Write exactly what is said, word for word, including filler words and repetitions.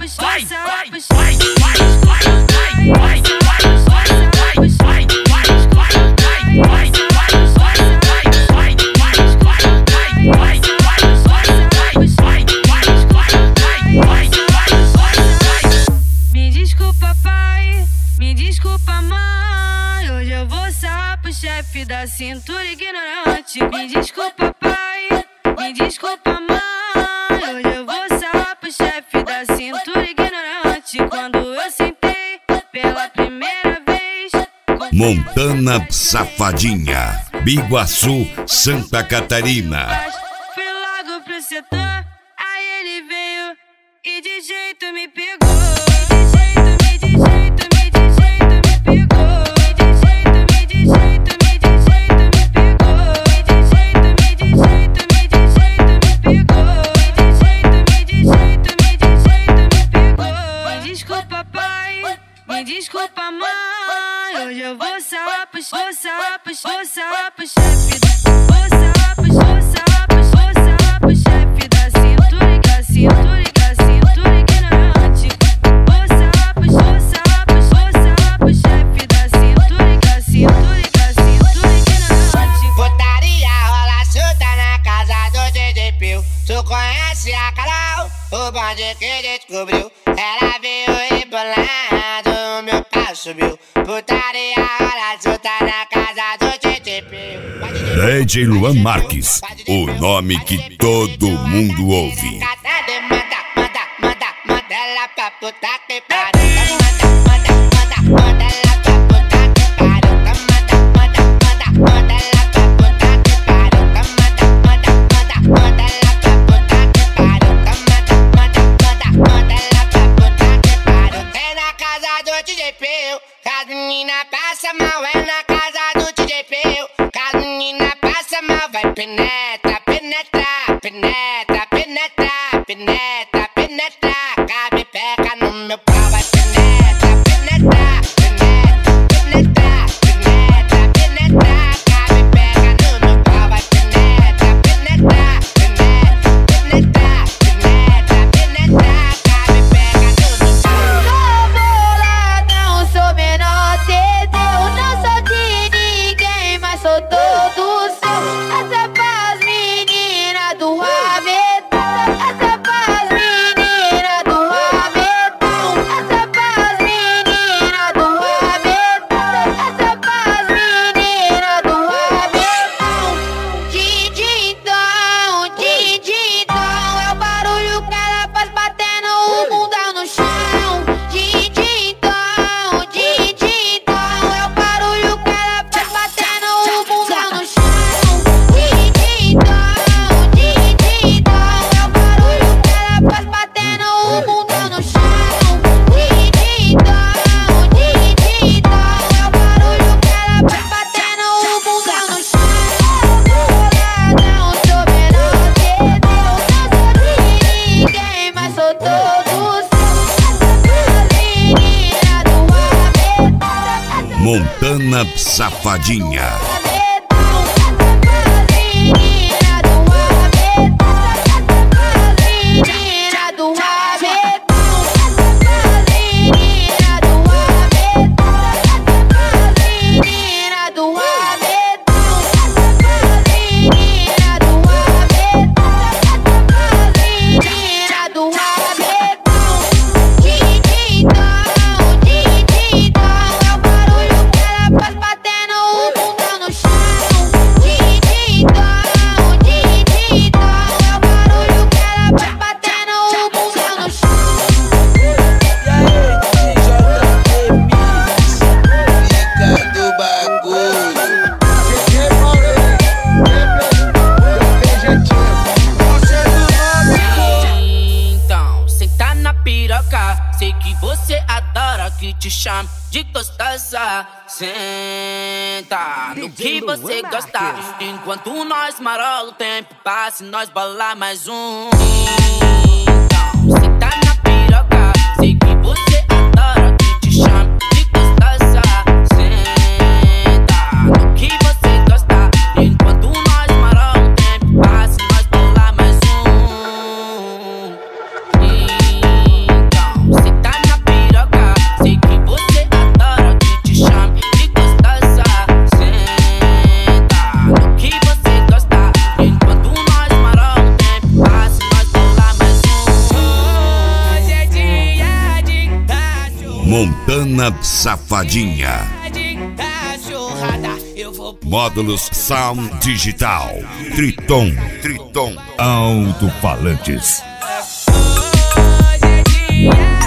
puxa, puxa, puxa, vai, vai, vai, vai, vai, me desculpa, pai, me desculpa, mãe. Hoje eu vou sarrar pro chefe da cintura ignorante. Me desculpa, pai, me desculpa, mãe. Hoje eu vou sarrar pro chefe da cintura ignorante. Quando eu sentei pela primeira vez. Montana Safadinha, Biguaçu, Santa Catarina. Fui logo pro setor, aí ele veio e de jeito me pegou. Desculpa, mãe, hoje eu vou sarrar pro chefe, vou sarrar pro chefe, vou sarrar pro vou sarrar pro chefe da cintura, da cintura, da cintura ignorante. Vou sarrar pro vou sarrar pro vou sarrar pro chefe da cintura, da cintura, da cintura ignorante. Putaria rola solta na casa do D J Pio. Tu conhece a Carol? O bonde que descobriu. Ela veio rebolando, meu pau subiu. Putaria rola solta na casa do D J Pio. D J Luan Marques, o nome que todo mundo ouve. Manda, manda, manda, manda ela pra puta que pariu. Manda, manda, manda, manda ela pra puta que pariu. Manda, manda, manda, manda ela pra puta que pariu. Manda, manda, manda, manda ela pra puta que pariu. Manda, manda, manda, manda ela pra puta que pariu. É na casa do D J Pio, que as meninas passam mal. É na casa do D J Pio, que as meninas passam mal. Vai penetra, penetra, penetra, penetra, penetra, penetra. Cabe pega no meu pau. Vai penetra, penetra, penetra, penetra, penetra, penetra. Cabe pega no meu pau. Vai penetra, penetra, penetra, penetra, penetra. Cabe pega no meu pau. Sou boladão, sou menor de Deus. Não sou de ninguém, mas sou todo seu. Essa é pras meninas do rabetão. Essa é pras meninas do rabetão. Essa é pras meninas do rabetão. Essa é pras meninas do rabetão. Dindindão, dindindão, é o barulho que ela faz batendo o mundão no chão. Dindindão, dindindão, é o barulho que ela faz batendo o mundão no chão. Dindindão, dindindão, é o barulho que ela faz batendo o mundão no chão. Dindindão, dindindão, é o barulho que ela faz batendo o mundão no chão. Boladão, sou menor de Deus. Não sou de ninguém, mas sou todo seu. Menina do rabetão. Montana Safadinha. Menina do rabetão. Menina do rabetão. Menina do rabetão. Menina do rabetão. Menina do rabetão. Menina do rabetão. Dindindão, dindindão, é o barulho que ela faz batendo o mundão no chão. Dindindão, dindindão, é o barulho que ela faz batendo o mundão no chão. E aí, D J Mix, fica do bagulho. D J Maurício, você é do nome. Então, senta na piroca. Sei que você adora que te chame de gostosa. Senta no que você gosta. Enquanto nós marola o tempo passa e nós bola mais um. Então, senta na piroca. Sei que você adora que te chame de gostosa. Senta no que você gosta. Enquanto nós marola o tempo passa e nós bola mais um. Então, Ana Safadinha. Módulos Sound Digital. Triton. Triton. Alto-falantes. Hoje é dia